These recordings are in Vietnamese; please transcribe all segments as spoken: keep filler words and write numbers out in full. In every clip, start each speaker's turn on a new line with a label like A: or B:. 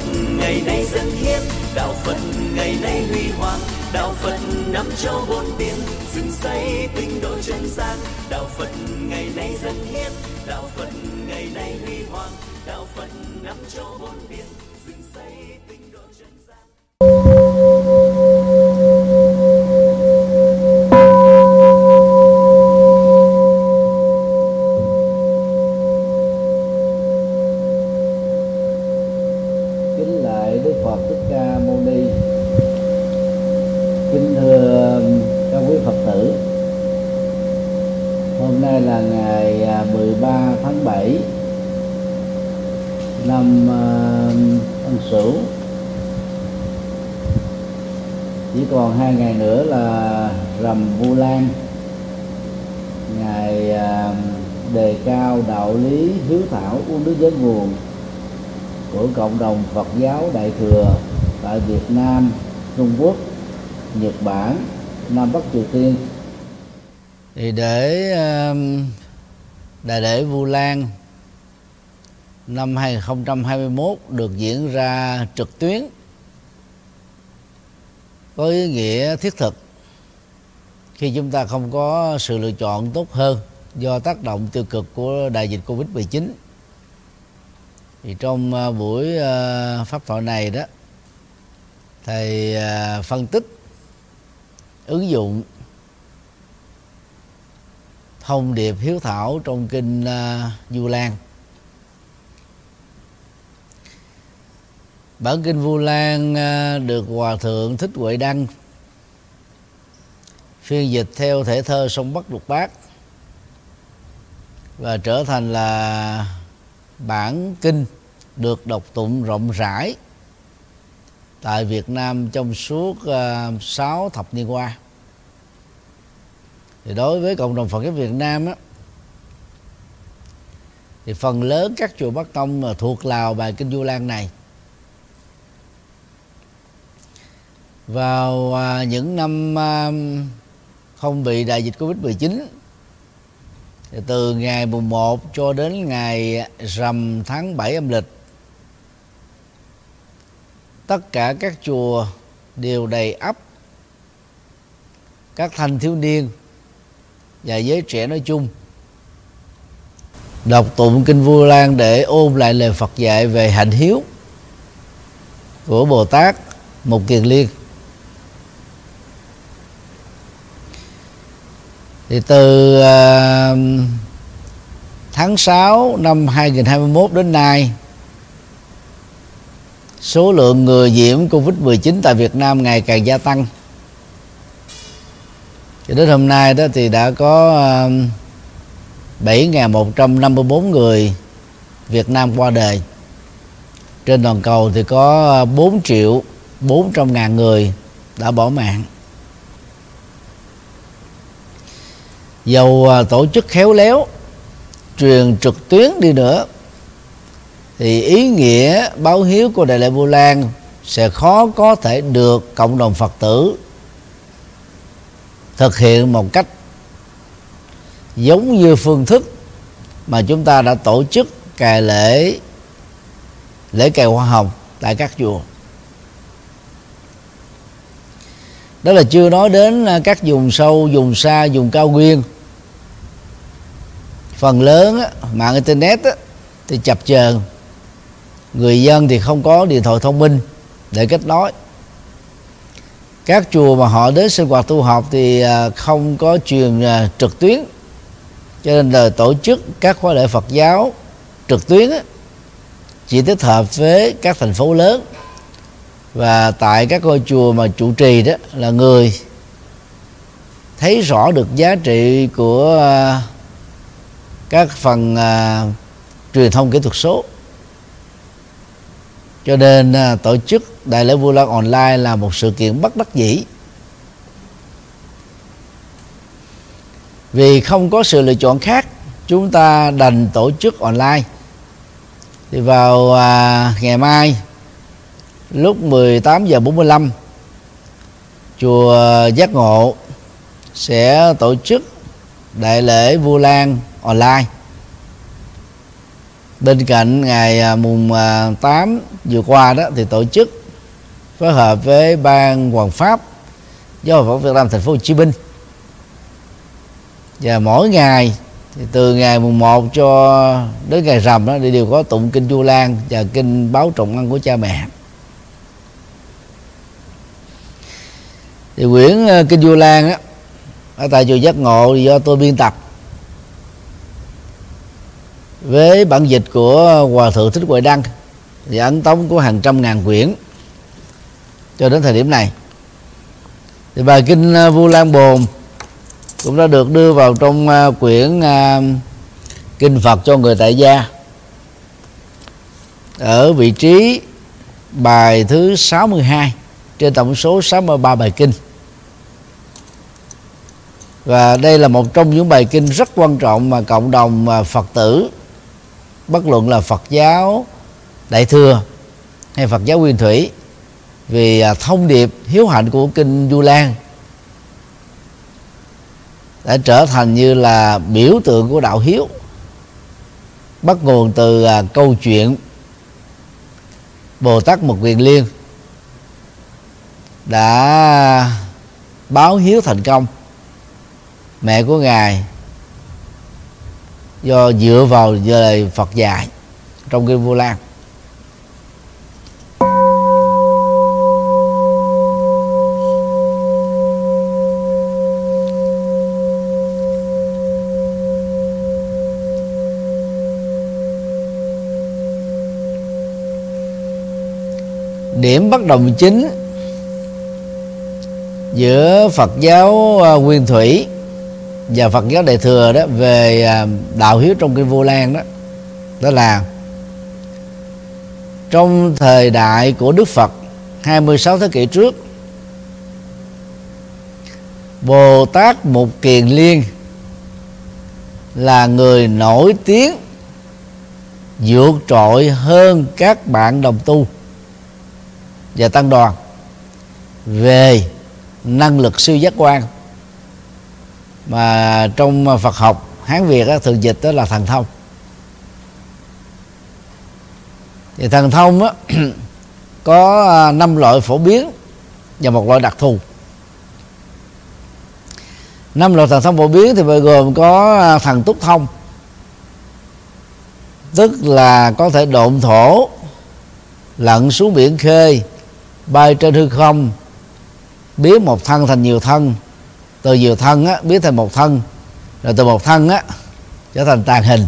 A: ngày nay dâng hiến, đạo Phật ngày nay huy hoàng, đạo Phật năm châu bốn biển, dựng xây tinh độ chân gian. Đạo Phật ngày nay dâng hiến, đạo Phật ngày nay huy hoàng, đạo Phật năm châu bốn biển, dựng xây tinh độ chân gian.
B: Kính lại Đức Phật Thích Ca Mâu Ni. Kính thưa các quý Phật tử, hôm nay là ngày mười ba tháng bảy năm Ân Sửu. Chỉ còn hai ngày nữa là rằm Vu Lan, ngày đề cao đạo lý hiếu thảo uống nước nhớ nguồn của cộng đồng Phật giáo Đại thừa tại Việt Nam, Trung Quốc, Nhật Bản, Nam Bắc Triều Tiên. Thì để đại lễ Vu Lan năm hai không hai mốt được diễn ra trực tuyến có ý nghĩa thiết thực, khi chúng ta không có sự lựa chọn tốt hơn do tác động tiêu cực của đại dịch Covid mười chín. Thì trong buổi pháp thoại này đó, thầy phân tích ứng dụng thông điệp hiếu thảo trong kinh Vu Lan. Bản kinh Vu Lan được Hòa thượng Thích Huệ Đăng phiên dịch theo thể thơ sông Bắc Lục Bát và trở thành là bản kinh được đọc tụng rộng rãi tại Việt Nam trong suốt sáu uh, thập niên qua. Thì đối với cộng đồng Phật giáo Việt Nam á, thì phần lớn các chùa Bắc Tông mà thuộc lào bài kinh Vu Lan này. Vào uh, những năm uh, không bị đại dịch Covid mười chín, thì từ ngày mùng một cho đến ngày rằm tháng bảy âm lịch, tất cả các chùa đều đầy ắp các thanh thiếu niên và giới trẻ nói chung đọc tụng kinh Vu Lan để ôn lại lời Phật dạy về hạnh hiếu của Bồ Tát Mục Kiền Liên. Thì từ uh, tháng sáu năm hai không hai mốt đến nay, số lượng người nhiễm Covid mười chín tại Việt Nam ngày càng gia tăng. Cho đến hôm nay đó thì đã có bảy nghìn một trăm năm mươi tư người Việt Nam qua đời. Trên toàn cầu thì có bốn triệu bốn trăm ngàn người đã bỏ mạng. Dầu tổ chức khéo léo, truyền trực tuyến đi nữa, thì ý nghĩa báo hiếu của đại lễ Vu Lan sẽ khó có thể được cộng đồng Phật tử thực hiện một cách giống như phương thức mà chúng ta đã tổ chức cài lễ lễ cài hoa hồng tại các chùa. Đó là chưa nói đến các vùng sâu, vùng xa, vùng cao nguyên. Phần lớn á, mạng internet á, thì chập chờn, người dân thì không có điện thoại thông minh để kết nối. Các chùa mà họ đến sinh hoạt tu học thì không có truyền trực tuyến, cho nên là tổ chức các khóa lễ Phật giáo trực tuyến á, chỉ tích hợp với các thành phố lớn. Và tại các ngôi chùa mà trụ trì đó là người thấy rõ được giá trị của các phần uh, truyền thông kỹ thuật số. Cho nên uh, tổ chức đại lễ Vu Lan online là một sự kiện bất đắc dĩ, vì không có sự lựa chọn khác, chúng ta đành tổ chức online. Thì vào uh, ngày mai lúc mười tám giờ bốn mươi lăm, chùa Giác Ngộ sẽ tổ chức đại lễ Vu Lan online. Bên cạnh ngày mùng tám vừa qua đó thì tổ chức phối hợp với Ban Hoàng Pháp Giáo hội Phật giáo Việt Nam thành phố Hồ Chí Minh, và mỗi ngày thì từ ngày mùng một cho đến ngày rằm đó thì đều có tụng kinh Vu Lan và kinh báo trọng ân của cha mẹ. Thì quyển kinh Vu Lan á, ở tại chùa Giác Ngộ thì do tôi biên tập với bản dịch của Hòa thượng Thích Huệ Đăng, và ấn tống của hàng trăm ngàn quyển cho đến thời điểm này. Thì bài kinh Vu Lan Bồn cũng đã được đưa vào trong quyển kinh Phật cho người tại gia ở vị trí bài thứ sáu mươi hai trên tổng số sáu mươi ba bài kinh. Và đây là một trong những bài kinh rất quan trọng mà cộng đồng Phật tử, bất luận là Phật giáo Đại Thừa hay Phật giáo Nguyên Thủy, vì thông điệp hiếu hạnh của kinh Vu Lan đã trở thành như là biểu tượng của đạo hiếu, bắt nguồn từ câu chuyện Bồ Tát Mộc Kiền Liên đã báo hiếu thành công mẹ của ngài do dựa vào lời Phật dạy trong kinh Vu Lan. Điểm bất đồng chính giữa Phật giáo Nguyên Thủy và Phật giáo Đại Thừa đó về đạo hiếu trong kinh Vu Lan đó, đó là trong thời đại của Đức Phật hai mươi sáu thế kỷ trước, Bồ Tát Mộc Kiền Liên là người nổi tiếng vượt trội hơn các bạn đồng tu và tăng đoàn về năng lực siêu giác quan, mà trong Phật học Hán Việt đó, thường dịch đó là thần thông. Thì thần thông đó, có năm loại phổ biến và một loại đặc thù. Năm loại thần thông phổ biến thì bao gồm có thần túc thông, tức là có thể độn thổ, lặn xuống biển khơi, bay trên hư không, biến một thân thành nhiều thân, từ nhiều thân á, biến thành một thân, rồi từ một thân á, trở thành tàn hình.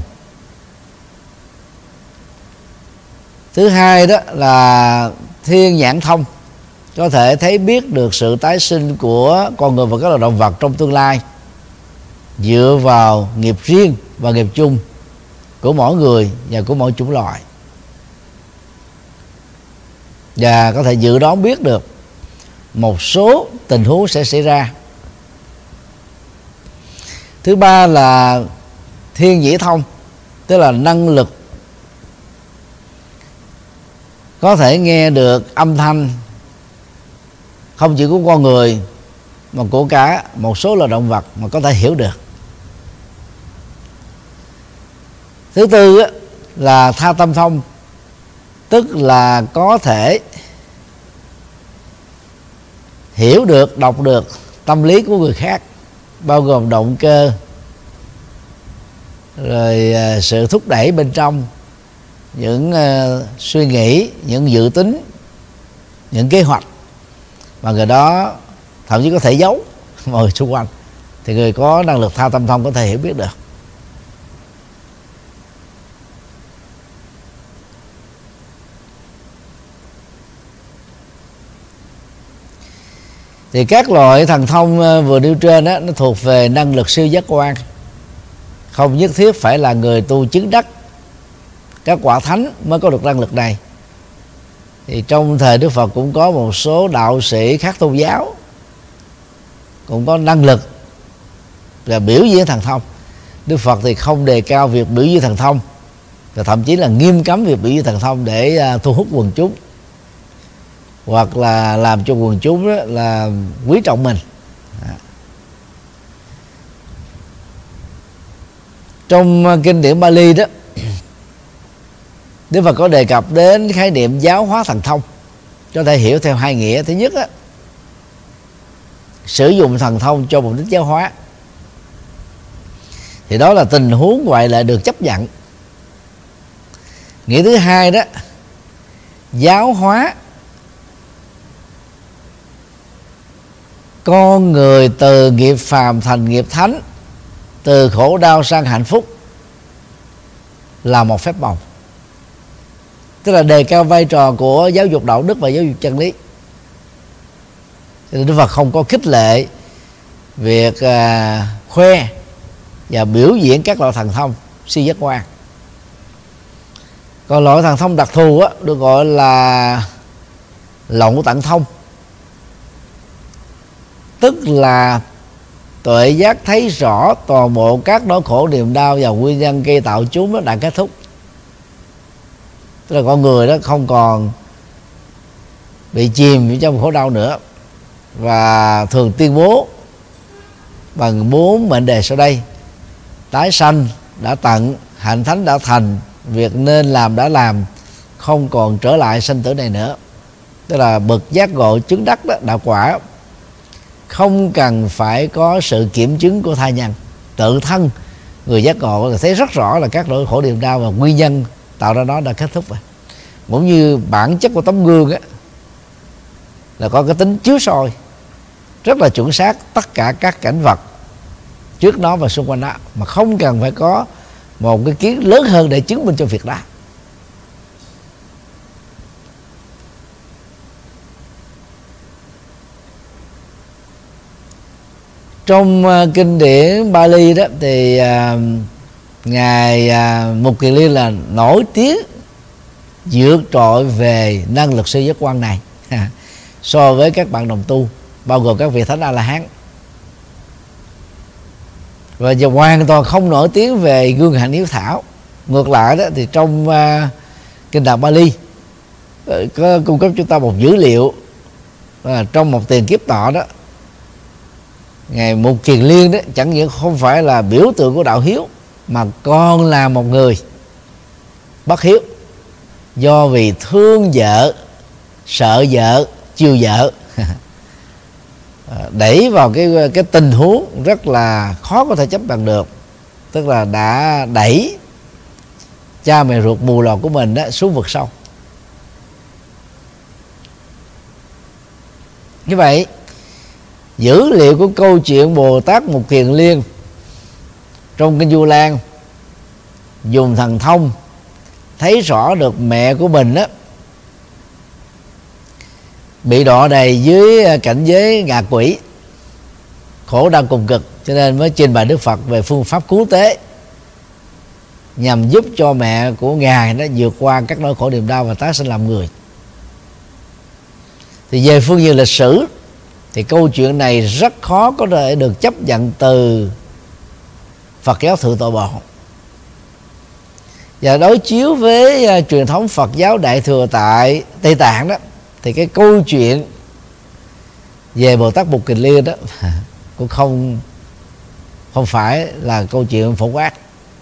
B: Thứ hai đó là thiên nhãn thông, có thể thấy biết được sự tái sinh của con người và các loài động vật trong tương lai, dựa vào nghiệp riêng và nghiệp chung của mỗi người và của mỗi chủng loại, và có thể dự đoán biết được một số tình huống sẽ xảy ra. Thứ ba là thiên nhĩ thông, tức là năng lực có thể nghe được âm thanh không chỉ của con người mà của cả một số loài động vật mà có thể hiểu được. Thứ tư là tha tâm thông, tức là có thể hiểu được, đọc được tâm lý của người khác, bao gồm động cơ, rồi sự thúc đẩy bên trong, những uh, suy nghĩ, những dự tính, những kế hoạch mà người đó thậm chí có thể giấu mọi xung quanh, thì người có năng lực tha tâm thông có thể hiểu biết được. Thì các loại thần thông vừa nêu trên đó, nó thuộc về năng lực siêu giác quan, không nhất thiết phải là người tu chứng đắc các quả thánh mới có được năng lực này. Thì trong thời Đức Phật cũng có một số đạo sĩ khác tôn giáo cũng có năng lực là biểu diễn thần thông. Đức Phật thì không đề cao việc biểu diễn thần thông, và thậm chí là nghiêm cấm việc biểu diễn thần thông để thu hút quần chúng, hoặc là làm cho quần chúng đó là quý trọng mình. Trong kinh điển Bali đó Đức Phật có đề cập đến khái niệm giáo hóa thần thông, có thể hiểu theo hai nghĩa. Thứ nhất á, sử dụng thần thông cho mục đích giáo hóa, thì đó là tình huống ngoại lệ được chấp nhận. Nghĩa thứ hai đó, giáo hóa con người từ nghiệp phàm thành nghiệp thánh, từ khổ đau sang hạnh phúc, là một phép màu. Tức là đề cao vai trò của giáo dục đạo đức và giáo dục chân lý. Cho nên Đức Phật không có khích lệ việc à, khoe và biểu diễn các loại thần thông siêu giác quan. Còn loại thần thông đặc thù á, được gọi là lậu tận thông, tức là tuệ giác thấy rõ toàn bộ các nỗi khổ niềm đau và nguyên nhân gây tạo chúng nó đã kết thúc. Tức là con người đó không còn bị chìm trong khổ đau nữa, và thường tuyên bố bằng bốn mệnh đề sau đây: tái sanh đã tận, hạnh thánh đã thành, việc nên làm đã làm, không còn trở lại sanh tử này nữa. Tức là bậc giác ngộ chứng đắc đó, đạo quả, không cần phải có sự kiểm chứng của tha nhân. Tự thân người giác ngộ là thấy rất rõ là các nỗi khổ niềm đau và nguyên nhân tạo ra nó đã kết thúc rồi. Cũng như bản chất của tấm gương á, là có cái tính chiếu soi rất là chuẩn xác tất cả các cảnh vật trước nó và xung quanh đó, mà không cần phải có một cái kiến lớn hơn để chứng minh cho việc đó. Trong uh, kinh điển Bali đó thì uh, ngài uh, Mục Kiền Liên là nổi tiếng vượt trội về năng lực siêu giác quan này so với các bạn đồng tu, bao gồm các vị thánh A La Hán, và giờ hoàn toàn không nổi tiếng về gương hạnh hiếu thảo. Ngược lại đó thì trong uh, kinh Tạng Bali có cung cấp chúng ta một dữ liệu là trong một tiền kiếp nọ đó, ngài Mục Kiền Liên đó chẳng những không phải là biểu tượng của đạo hiếu, mà còn là một người bất hiếu, do vì thương vợ, sợ vợ, chiều vợ đẩy vào cái cái tình huống rất là khó có thể chấp nhận được. Tức là đã đẩy cha mẹ ruột mù lòa của mình đó xuống vực sâu. Như vậy, dữ liệu của câu chuyện Bồ Tát Mục Kiền Liên trong kinh Du Lan dùng thần thông thấy rõ được mẹ của mình đó bị đọa đầy dưới cảnh giới ngạ quỷ, khổ đau cùng cực, cho nên mới trình bày Đức Phật về phương pháp cứu tế nhằm giúp cho mẹ của ngài nó vượt qua các nỗi khổ niềm đau và tái sinh làm người. Thì về phương diện lịch sử thì câu chuyện này rất khó có thể được chấp nhận từ Phật giáo Thượng Tọa Bộ. Và đối chiếu với uh, truyền thống Phật giáo Đại Thừa tại Tây Tạng đó, thì cái câu chuyện về Bồ Tát Mục Kiền Liên đó cũng không không phải là câu chuyện phổ quát.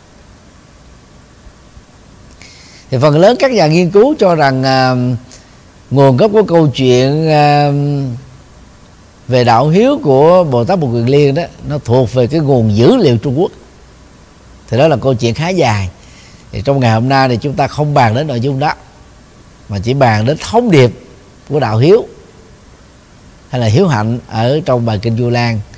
B: Thì phần lớn các nhà nghiên cứu cho rằng uh, nguồn gốc của câu chuyện uh, về đạo hiếu của Bồ Tát Mục Kiền Liên đó, nó thuộc về cái nguồn dữ liệu Trung Quốc. Thì đó là câu chuyện khá dài. Thì trong ngày hôm nay thì chúng ta không bàn đến nội dung đó, mà chỉ bàn đến thông điệp của đạo hiếu hay là hiếu hạnh ở trong bài kinh Du Lan